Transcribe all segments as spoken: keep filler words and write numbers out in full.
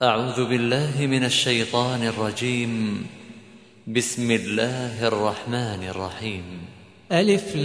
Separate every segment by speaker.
Speaker 1: أعوذ بالله من الشيطان الرجيم. بسم الله الرحمن الرحيم.
Speaker 2: ألف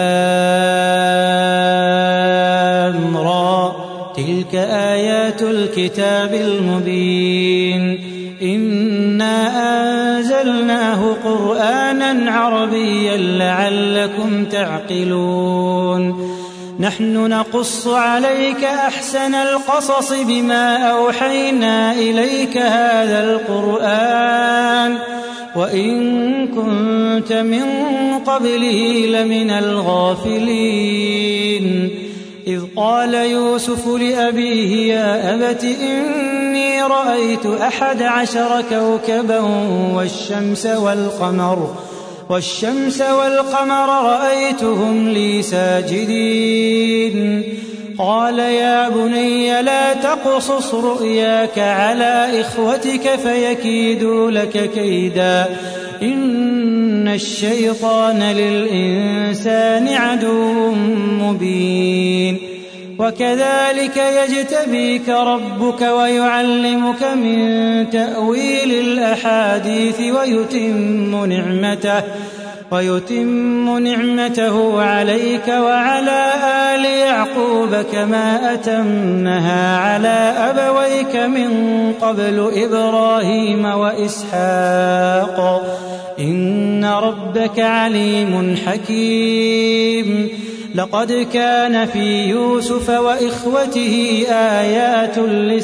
Speaker 2: لام را تلك آيات الكتاب المبين إنا أنزلناه قرآنا عربيا لعلكم تعقلون نحن نقص عليك أحسن القصص بما أوحينا إليك هذا القرآن وإن كنت من قبله لمن الغافلين إذ قال يوسف لأبيه يا أبت إني رأيت أحد عشر كوكبا والشمس والقمر والشمس والقمر رأيتهم لي ساجدين قال يا بني لا تقصص رؤياك على إخوتك فيكيدوا لك كيدا إن الشيطان للإنسان عدو مبين وكذلك يجتبيك ربك ويعلمك من تأويل الأحاديث ويتم نعمته ويتم نعمته عليك وعلى آل يعقوب كما أتمها على أبويك من قبل إبراهيم وإسحاق إن ربك عليم حكيم لقد كان في يوسف وإخوته آيات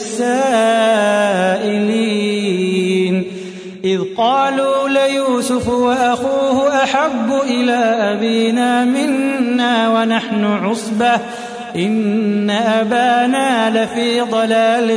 Speaker 2: للسائلين إذ قالوا ليوسف وأخوه أحب إلى أبينا منا ونحن عصبة إن أبانا لفي ضلال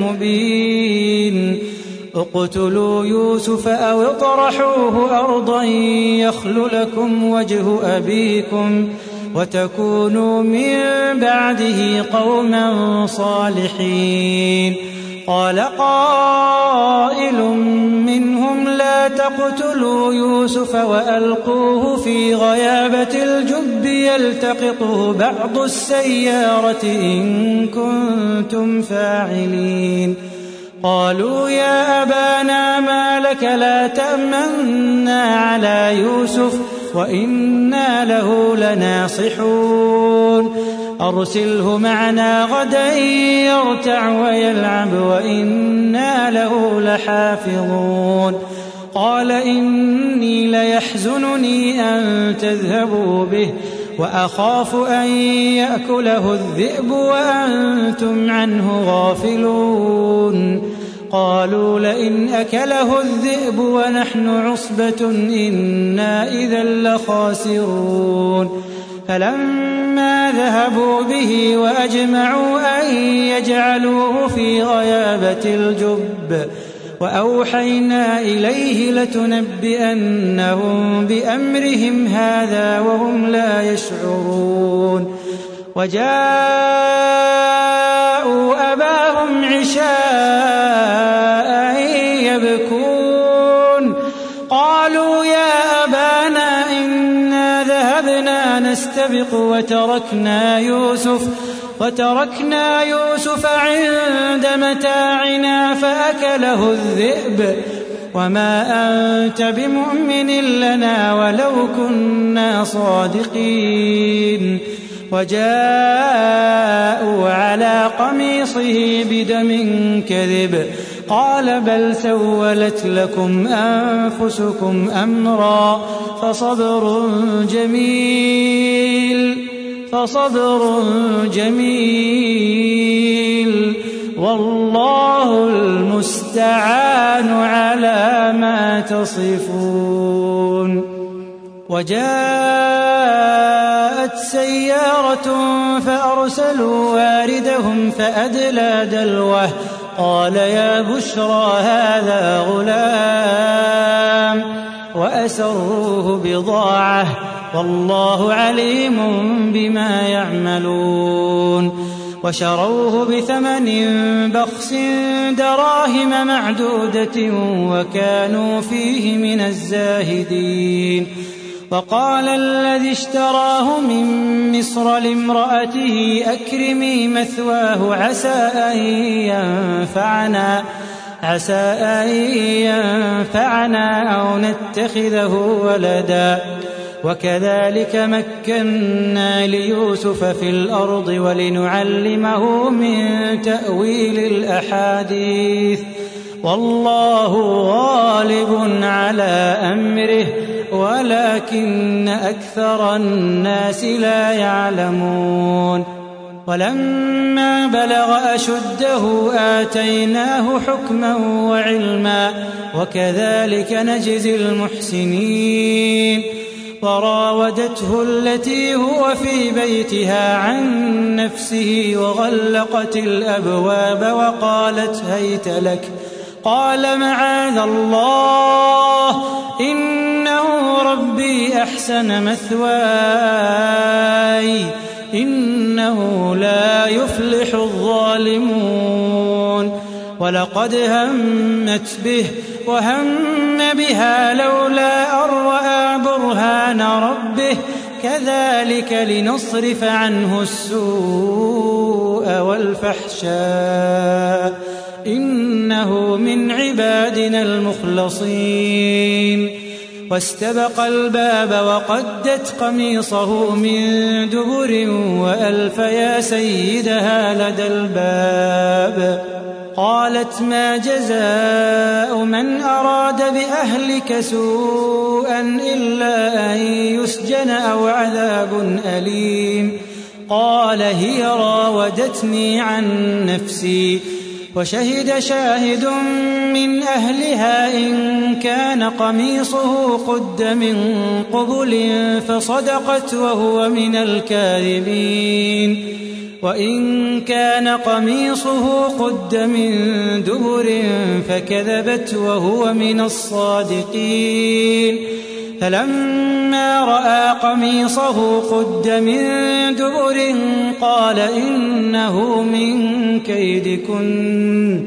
Speaker 2: مبين اقتلوا يوسف أو اطرحوه أرضا يخل لكم وجه أبيكم وتكونوا من بعده قوما صالحين قال قائل منهم لا تقتلوا يوسف وألقوه في غيابة الجب يلتقطه بعض السيارة إن كنتم فاعلين قالوا يا أبانا ما لك لا تأمنا على يوسف وإنا له لناصحون أرسله معنا غدا يرتع ويلعب وإنا له لحافظون قال إني ليحزنني أن تذهبوا به وأخاف أن يأكله الذئب وأنتم عنه غافلون قالوا لئن أكله الذئب ونحن عصبة إنا إذا لخاسرون فلما ذهبوا به وأجمعوا أن يجعلوه في غيابة الجب وأوحينا إليه لتنبئنهم بأمرهم هذا وهم لا يشعرون وجاءوا أباهم عشاء يبكون قالوا يا أبانا إنا ذهبنا نستبق وتركنا يوسف وتركنا يوسف عند متاعنا فأكله الذئب وما أنت بمؤمن لنا ولو كنا صادقين وجاءوا على قميصه بدم كذب قال بل سولت لكم أنفسكم أمرا فصبر جميل فصبر جميل والله المستعان على ما تصفون وجاءت سيارة فأرسلوا واردهم فأدلى دلوه قال يا بشرى هذا غلام وأسروه بضاعة والله عليم بما يعملون وشروه بثمن بخس دراهم معدودة وكانوا فيه من الزاهدين وقال الذي اشتراه من مصر لامرأته أكرمي مثواه عسى أن ينفعنا عسى أن ينفعنا أو نتخذه ولدا وكذلك مكنا ليوسف في الأرض ولنعلمه من تأويل الأحاديث والله غالب على أمره ولكن أكثر الناس لا يعلمون ولما بلغ أشده آتيناه حكما وعلما وكذلك نجزي المحسنين وراودته التي هو في بيتها عن نفسه وغلقت الأبواب وقالت هيت لك قال معاذ الله إنه ربي أحسن مثواي إنه لا يفلح الظالمون ولقد همت به وهم بها لولا أن رأى برهان ربه كذلك لنصرف عنه السوء والفحشاء إنه من عبادنا المخلصين واستبق الباب وقدت قميصه من دبر وألف يا سيدها لدى الباب قالت ما جزاء من أراد بأهلك سوءا إلا أن يسجن أو عذاب أليم قال هي راودتني عن نفسي وشهد شاهد من أهلها إن كان قميصه قد من قبل فصدقت وهو من الكاذبين وإن كان قميصه قد من دبر فكذبت وهو من الصادقين فلما رأى قميصه قد من دبر قال إنه من كيدكن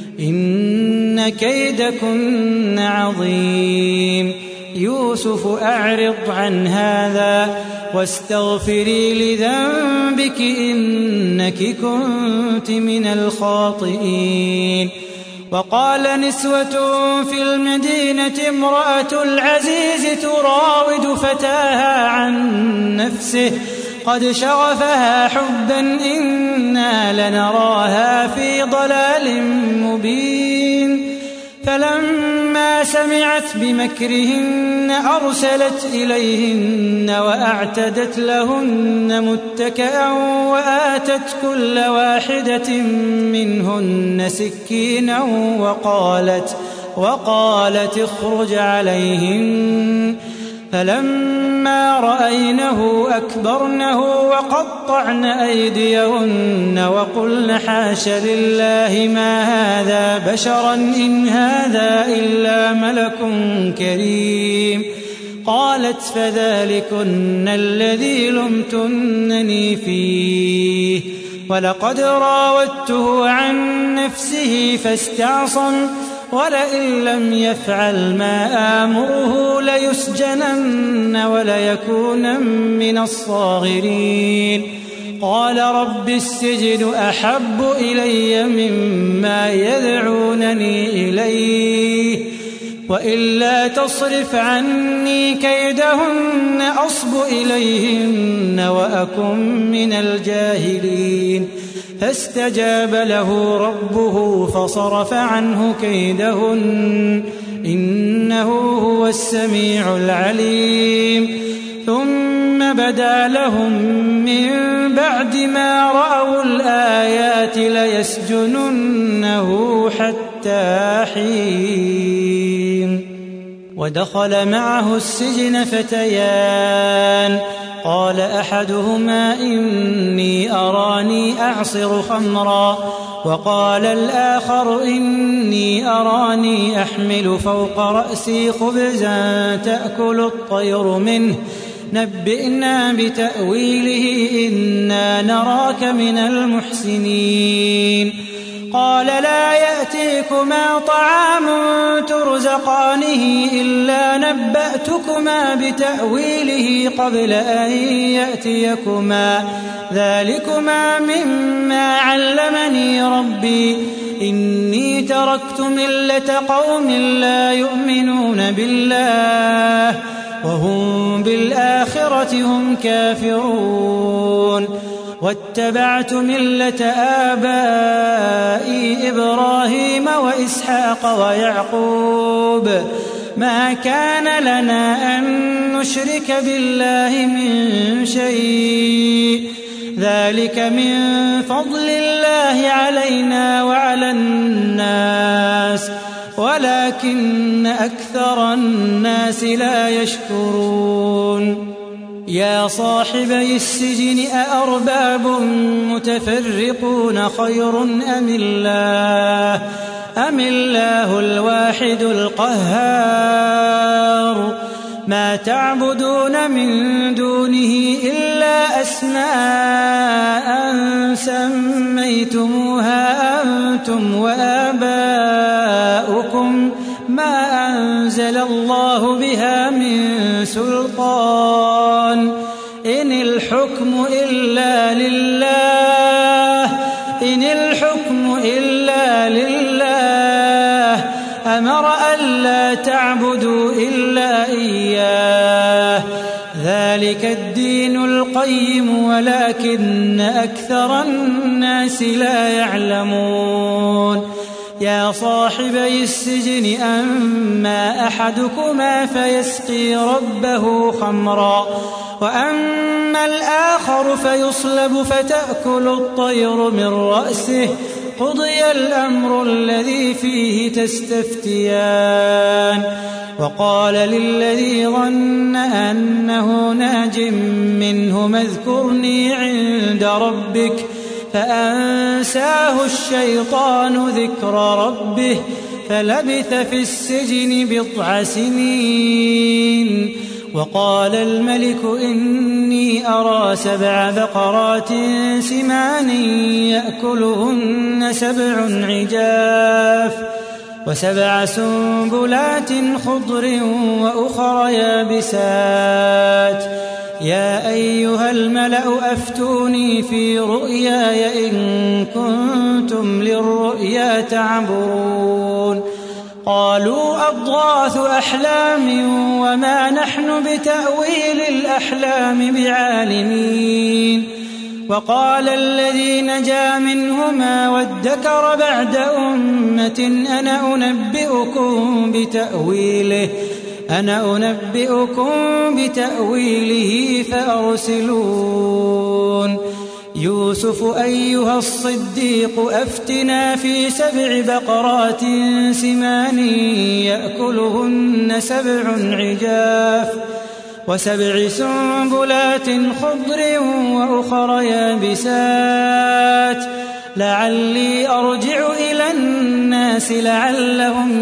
Speaker 2: إن كيدكن عظيم يوسف أعرض عن هذا واستغفري لذنبك إنك كنت من الخاطئين وقال نسوة في المدينة امرأة العزيز تراود فتاها عن نفسه قد شغفها حبا إنا لنراها في ضلال مبين فلما سمعت بمكرهن أرسلت إليهن وأعتدت لهن متكئا وآتت كل واحدة منهن سكينا وقالت وقالت اخرج عليهن فلما رأينه أكبرنه وقطعن أيديهن وقلن حاش لله ما هذا بشرا إن هذا إلا ملك كريم قالت فذلكن الذي لمتنني فيه ولقد راودته عن نفسه فاستعصم ولئن لم يفعل ما آمره ليسجنن وليكونن من الصاغرين قال رب السجن أحب إلي مما يدعونني إليه وإلا تصرف عني كيدهن أصب إليهن وأكن من الجاهلين فاستجاب له ربه فصرف عنه كيدهن إنه هو السميع العليم ثم بدا لهم من بعد ما رأوا الآيات ليسجننه حتى حين ودخل معه السجن فتيان قال أحدهما إني أراني أعصر خمرا وقال الآخر إني أراني أحمل فوق رأسي خبزا تأكل الطير منه نبئنا بتأويله إنا نراك من المحسنين قال لا يأتيكما طعام ترزقانه إلا نبأتكما بتأويله قبل أن يأتيكما ذلكما مما علمني ربي إني تركت ملة قوم لا يؤمنون بالله وهم بالآخرة هم كافرون واتبعت ملة آبائي إبراهيم وإسحاق ويعقوب ما كان لنا أن نشرك بالله من شيء ذلك من فضل الله علينا وعلى الناس ولكن أكثر الناس لا يشكرون يا صاحبي السجن أأرباب متفرقون خير أم الله أم الله الواحد القهار ما تعبدون من دونه إلا أسماء سميتموها أنتم وآباؤكم ما أنزل الله بها من سلطان إن الحكم إلا لله إن الحكم إلا لله أمر ألا تعبدوا إلا إياه ذلك الدين القيم ولكن أكثر الناس لا يعلمون يا صاحبي السجن أما أحدكما فيسقي ربه خمرا وأما الآخر فيصلب فتأكل الطير من رأسه قضي الأمر الذي فيه تستفتيان وقال للذي ظن أنه ناج منهما اذكرني عند ربك فأنساه الشيطان ذكر ربه فلبث في السجن بضع سنين وقال الملك إني أرى سبع بقرات سمان يأكلهن سبع عجاف وسبع سنبلات خضر وأخر يابسات يا أيها الملأ أفتوني في رؤياي إن كنتم للرؤيا تعبرون قالوا أضغاث أحلام وما نحن بتأويل الأحلام بعالمين وقال الذي نجا منهما وادكر بعد أمة أنا أنبئكم بتأويله أنا أنبئكم بتأويله فأرسلون يوسف أيها الصديق أفتنا في سبع بقرات سمان يأكلهن سبع عجاف وسبع سنبلات خضر وأخر يابسات لعلي أرجع إلى الناس لعلهم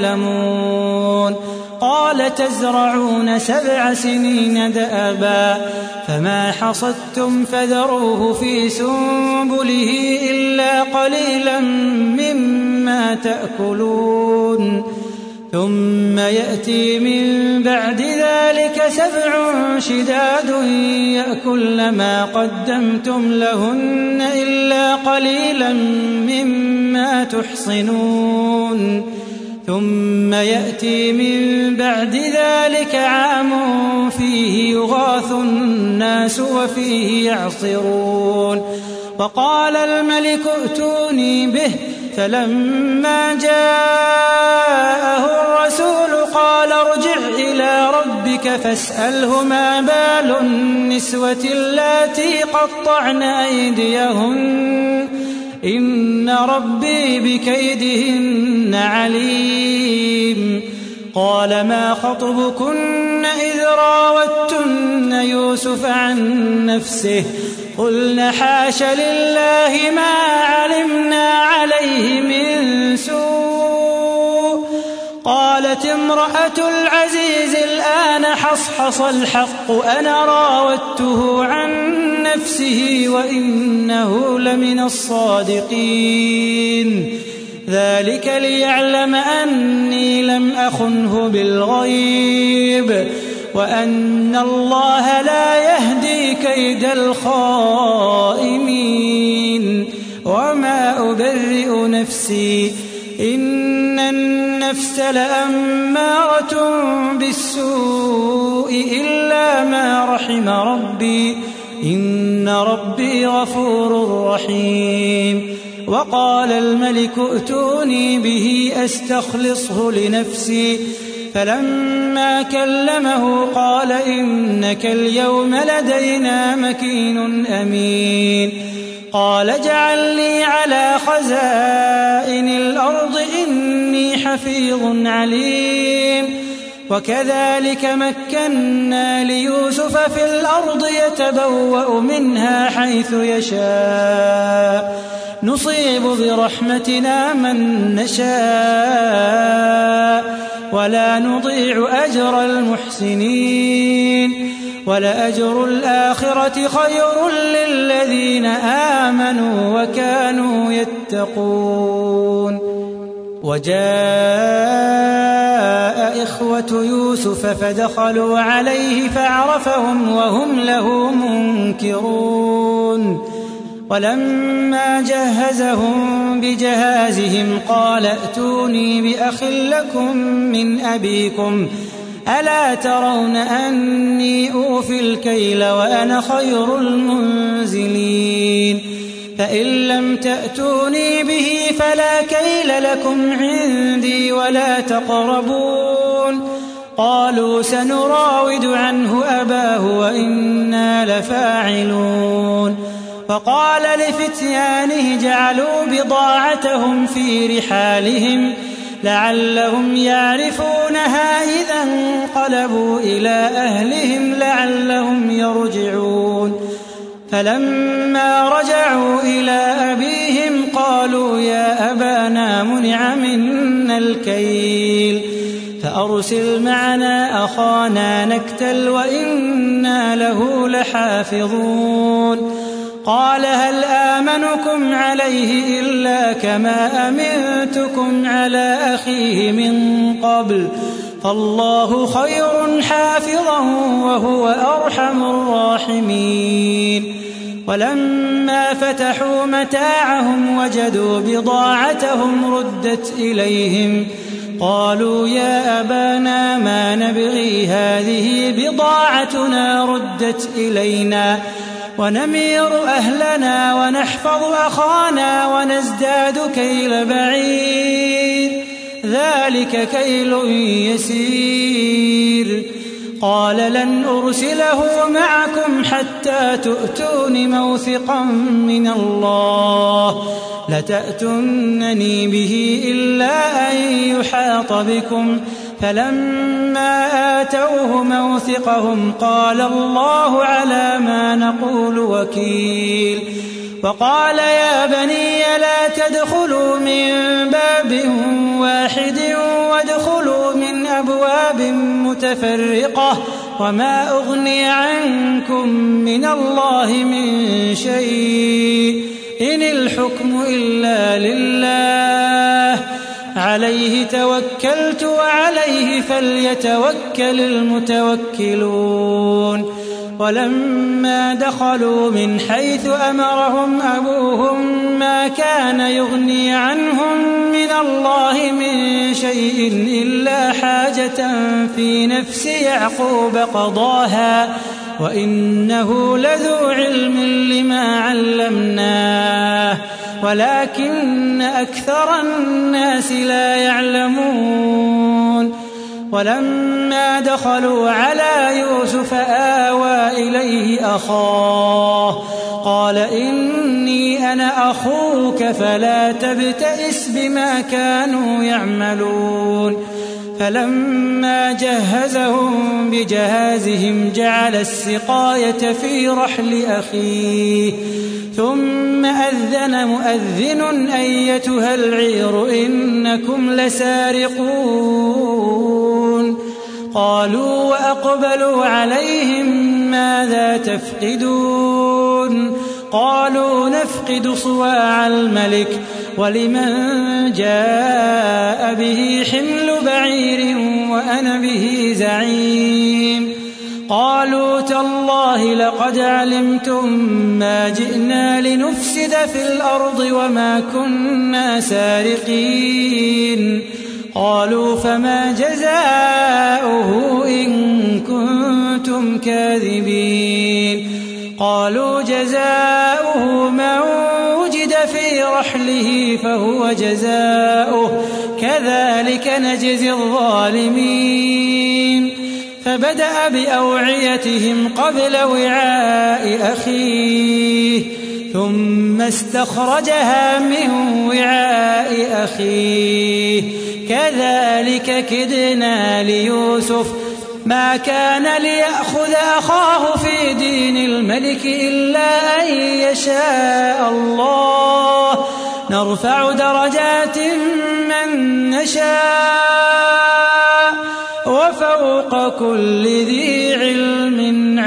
Speaker 2: يعلمون قال تزرعون سبع سنين دأبا فما حصدتم فذروه في سنبله إلا قليلا مما تأكلون ثم يأتي من بعد ذلك سبع شداد يأكلن ما قدمتم لهن إلا قليلا مما تحصنون ثم يأتي من بعد ذلك عام فيه يغاث الناس وفيه يعصرون وقال الملك ائتوني به فلما جاءه الرسول قال ارجع إلى ربك فاسأله ما بال النسوة اللاتي قطعن أيديهن إن ربي بكيدهن عليم قال ما خطبكن إذ راوتن يوسف عن نفسه قلن حاش لله ما علمنا عليه من سوء قالت امرأة العزيز الآن حصحص الحق أنا راودته عن نفسه وإنه لمن الصادقين ذلك ليعلم أني لم أخنه بالغيب وأن الله لا يهدي كيد الخائنين وما أبرئ نفسي إن النفس لأمارة بالسوء إلا ما رحم ربي إن ربي غفور رحيم وقال الملك ائتوني به أستخلصه لنفسي فلما كلمه قال إنك اليوم لدينا مكين أمين قال اجعلني على خزائن الأرض إني حفيظ عليم وكذلك مكنا ليوسف في الأرض يتبوأ منها حيث يشاء نصيب برحمتنا من نشاء ولا نضيع أجر المحسنين ولأجر الآخرة خير للذين آمنوا وكانوا يتقون وجاء إخوة يوسف فدخلوا عليه فعرفهم وهم له منكرون ولما جهزهم بجهازهم قال ائتوني بأخ لكم من أبيكم ألا ترون أني أوفي الكيل وأنا خير المنزلين فإن لم تأتوني به فلا كيل لكم عندي ولا تقربون قالوا سنراود عنه أباه وإنا لفاعلون فقال لفتيانه جعلوا بضاعتهم في رحالهم لعلهم يعرفونها إذا انقلبوا إلى أهلهم لعلهم يرجعون فلما رجعوا إلى أبيهم قالوا يا أبانا منع منا الكيل فأرسل معنا أخانا نكتل وإنا له لحافظون قال هل آمنكم عليه إلا كما أمنتكم على أخيه من قبل فالله خير حافظا وهو أرحم الراحمين ولما فتحوا متاعهم وجدوا بضاعتهم ردت إليهم قالوا يا أبانا ما نبغي هذه بضاعتنا ردت إلينا ونمير أهلنا ونحفظ أخانا ونزداد كيل بعير ذلك كيل يسير قال لن أرسله معكم حتى تؤتون موثقا من الله لتأتونني به إلا أن يحاط بكم فلما آتوه موثقهم قال الله على ما نقول وكيل وقال يا بني لا تدخلوا من باب واحد وادخلوا من أبواب متفرقة وما أغني عنكم من الله من شيء إن الحكم إلا لله عليه توكلت وعليه فليتوكل المتوكلون ولما دخلوا من حيث أمرهم أبوهم ما كان يغني عنهم من الله من شيء إلا حاجة في نفس يعقوب قضاها وإنه لذو علم لما علمناه ولكن أكثر الناس لا يعلمون ولما دخلوا على يوسف آوى إليه أخاه قال إني أنا أخوك فلا تبتئس بما كانوا يعملون فلما جهزهم بجهازهم جعل السقاية في رحل أخيه ثم أذن مؤذن أيتها العير إنكم لسارقون قالوا وأقبلوا عليهم ماذا تفقدون ينظرون قالوا نفقد صواع الملك ولمن جاء به حمل بعير وأنا به زعيم قالوا تالله لقد علمتم ما جئنا لنفسد في الأرض وما كنا سارقين قالوا فما جزاؤه إن كنتم كاذبين قالوا جزاؤه من وجد في رحله فهو جزاؤه كذلك نجزي الظالمين فبدأ بأوعيتهم قبل وعاء أخيه ثم استخرجها من وعاء أخيه كذلك كدنا ليوسف ما كان ليأخذ أخاه في دين الملك إلا أن يشاء الله نرفع درجات من نشاء وفوق كل ذي علم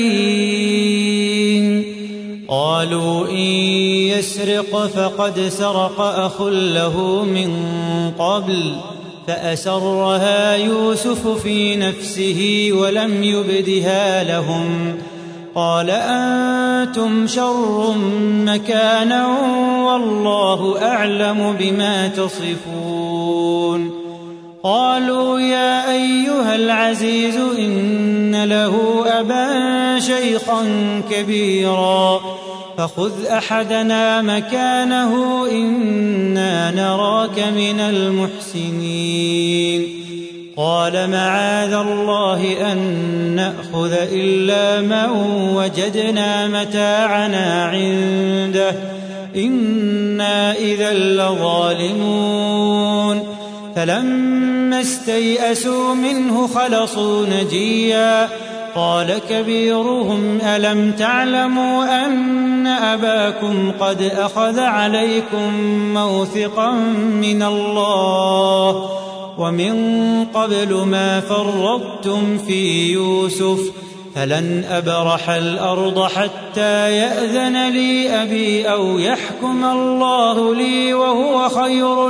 Speaker 2: عليم قالوا إن يسرق فقد سرق أخ له من قبل فأسرها يوسف في نفسه ولم يبدها لهم قال أنتم شر مكانا والله أعلم بما تصفون قالوا يا أيها العزيز إن له أبا شيخا كبيرا فخذ أحدنا مكانه إنا نراك من المحسنين قال معاذ الله أن نأخذ إلا من وجدنا متاعنا عنده إنا إذا لظالمون فلما استيئسوا منه خلصوا نجيا قال كبيرهم ألم تعلموا أن أباكم قد أخذ عليكم موثقا من الله ومن قبل ما فرطتم في يوسف فلن أبرح الأرض حتى يأذن لي أبي أو يحكم الله لي وهو خير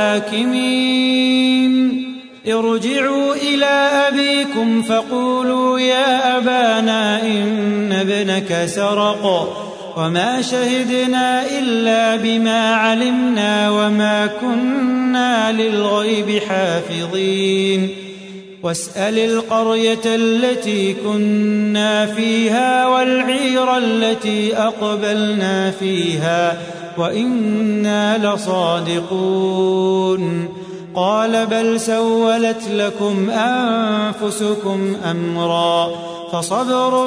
Speaker 2: الحاكمين ارجعوا إلى أبيكم فقولوا يا أبانا إن ابنك سرق وما شهدنا إلا بما علمنا وما كنا للغيب حافظين واسأل القرية التي كنا فيها والعير التي أقبلنا فيها وإنا لصادقون قال بل سولت لكم أنفسكم أمرا فصبر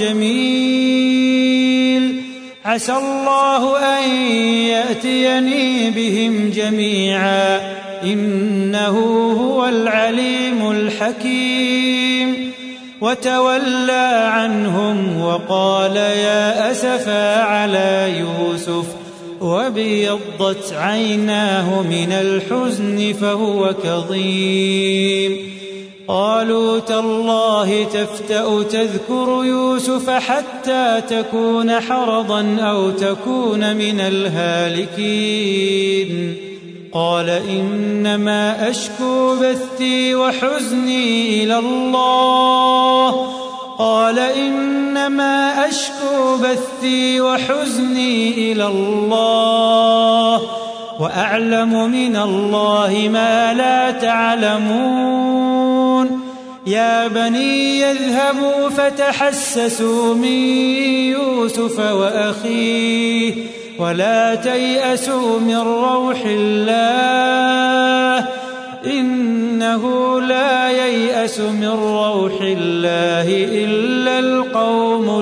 Speaker 2: جميل عسى الله أن يأتيني بهم جميعا إنه هو العليم الحكيم وتولى عنهم وقال يا أسفا على يوسف وابيضت عيناه من الحزن فهو كظيم قالوا تالله تفتأ تذكر يوسف حتى تكون حرضا أو تكون من الهالكين قال إنما أشكو بثي وحزني إلى الله قال إنما أشكو بثي وحزني إلى الله وأعلم من الله ما لا تعلمون يا بني يذهبوا فتحسسوا من يوسف وأخيه ولا تيأسوا من روح الله إنه لا ييأس من روح الله إلا القوم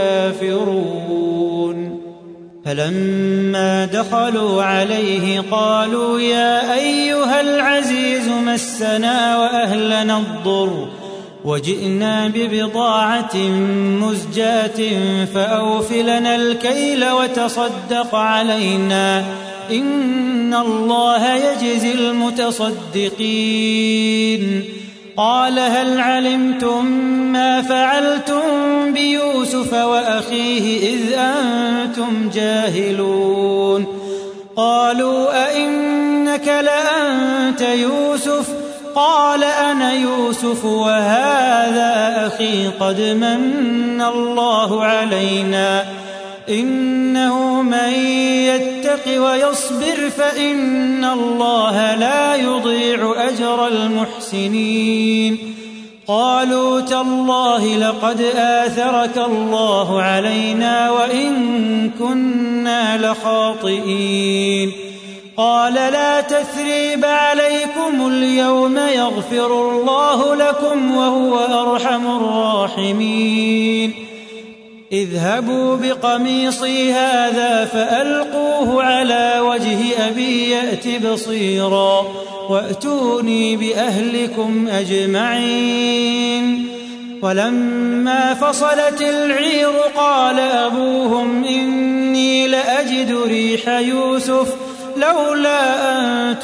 Speaker 2: الكافرون فلما دخلوا عليه قالوا يا أيها العزيز مسنا وأهلنا الضر وجئنا ببضاعة مزجاة فأوف لنا الكيل وتصدق علينا إن الله يجزي المتصدقين قال هل علمتم ما فعلتم بيوسف وأخيه إذ أنتم جاهلون قالوا أئنك لأنت يوسف قال أنا يوسف وهذا أخي قد من الله علينا إنه من يتق ويصبر فإن الله لا يضيع أجر المحسنين قالوا تالله لقد آثرك الله علينا وإن كنا لخاطئين قال لا تثريب عليكم اليوم يغفر الله لكم وهو أرحم الراحمين اذهبوا بقميصي هذا فألقوه على وجه أبي يأت بصيرا وأتوني بأهلكم أجمعين ولما فصلت العير قال أبوهم إني لأجد ريح يوسف لولا أن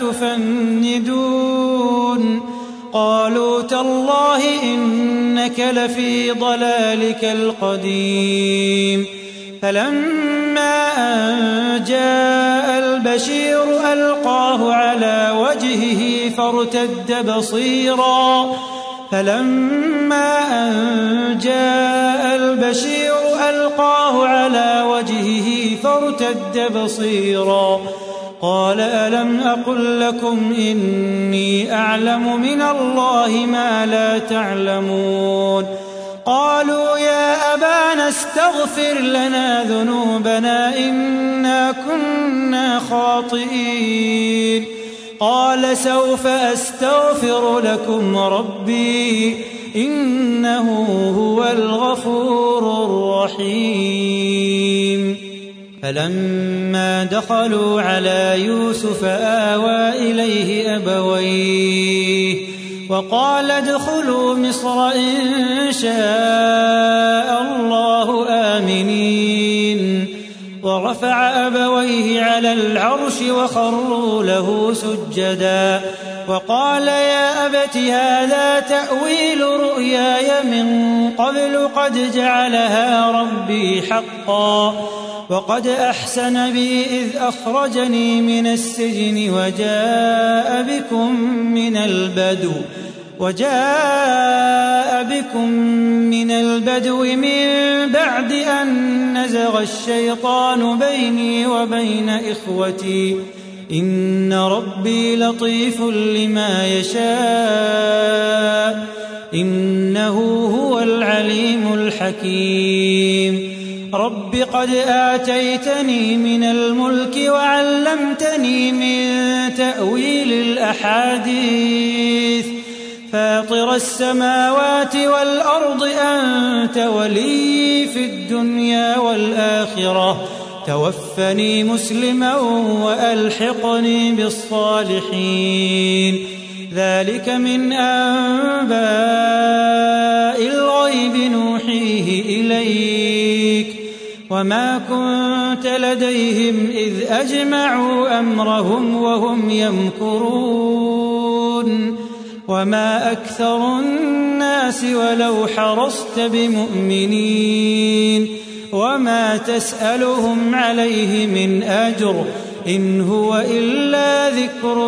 Speaker 2: تفندون قالوا تالله إنك لفي ضلالك القديم فلما أن جاء البشير ألقاه على وجهه فارتد بصيرا فلما أن جاء البشير ألقاه على وجهه فارتد بصيرا قال ألم أقل لكم إني أعلم من الله ما لا تعلمون قالوا يا أبانا استغفر لنا ذنوبنا إنا كنا خاطئين قال سوف أستغفر لكم ربي إنه هو الغفور الرحيم فلما دخلوا على يوسف آوى إليه أبويه وقال ادخلوا مصر إن شاء الله آمنين ورفع أبويه على العرش وخروا له سجدا وقال يا أبت هذا تأويل رؤياي من قبل قد جعلها ربي حقا وقد أحسن بي إذ أخرجني من السجن وجاء بكم من البدو وجاء بكم من البدو من بعد أن نزغ الشيطان بيني وبين إخوتي إن ربي لطيف لما يشاء إنه هو العليم الحكيم رب قد آتيتني من الملك وعلمتني من تأويل الأحاديث فاطر السماوات والأرض أنت ولي في الدنيا والآخرة توفني مسلما وألحقني بالصالحين ذلك من أنباء الغيب نوحيه إليك وما كنت لديهم إذ أجمعوا أمرهم وهم يمكرون وما أكثر الناس ولو حرصت بمؤمنين وما تسألهم عليه من أجر إن هو إلا ذكر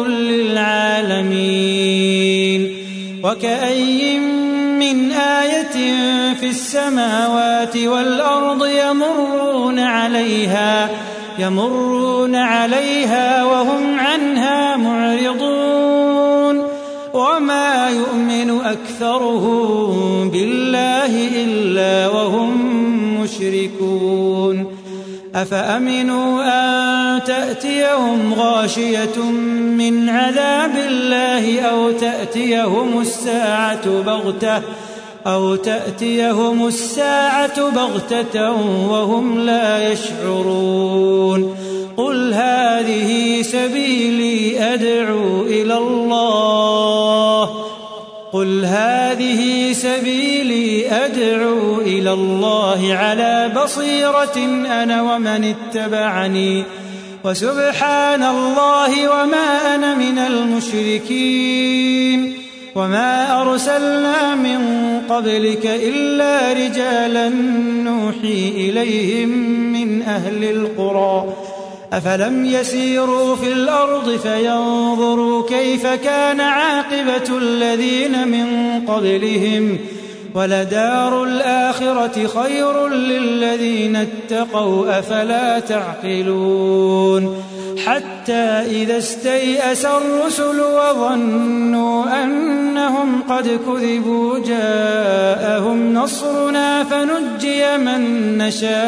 Speaker 2: للعالمين وكأي من آية في السماوات والأرض يمرون عليها يمرون عليها وهم عنها معرضون وما يؤمن أكثرهم بالله إلا وهم مشركون أفأمنوا أن تأتيهم غاشية من عذاب الله أو تأتيهم الساعة بغتة أو تأتيهم الساعة بغتة وهم لا يشعرون قل هذه سبيلي أدعو إلى الله قل هذه سبيلي أدعو إلى الله على بصيرة أنا ومن اتبعني وسبحان الله وما أنا من المشركين وما أرسلنا من قبلك إلا رجالا نوحي إليهم من أهل القرى أفلم يسيروا في الأرض فينظروا كيف كان عاقبة الذين من قبلهم ولدار الآخرة خير للذين اتقوا أفلا تعقلون حتى إذا استيأس الرسل وظنوا أنهم قد كذبوا جاءهم نصرنا فنجي من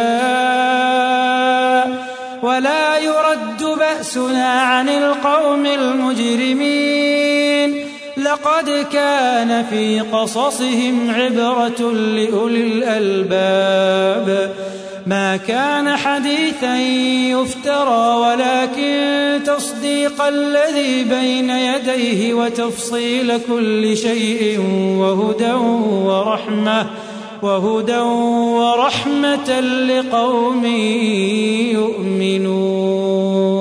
Speaker 2: نشاء ولا يرد بأسنا عن القوم المجرمين لقد كان في قصصهم عبرة لأولي الألباب ما كان حديثا يفترى ولكن تصديق الذي بين يديه وتفصيل كل شيء وهدى ورحمة وهدى ورحمة لقوم يؤمنون.